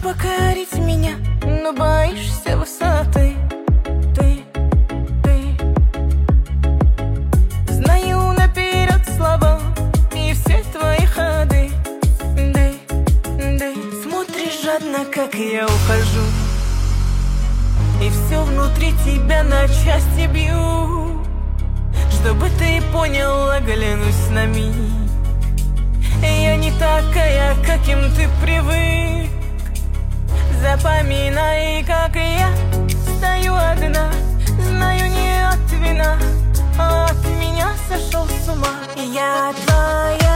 покорить меня, но боишься высоты. Знаю наперед слова и все твои ходы. Смотришь жадно, как я ухожу, и все внутри тебя на части бью. Чтобы ты понял, оглянусь на миг. Я не такая, каким ты привык. Запоминай, как я стою одна. Знаю, не от вина, а от меня сошел с ума. Я твоя.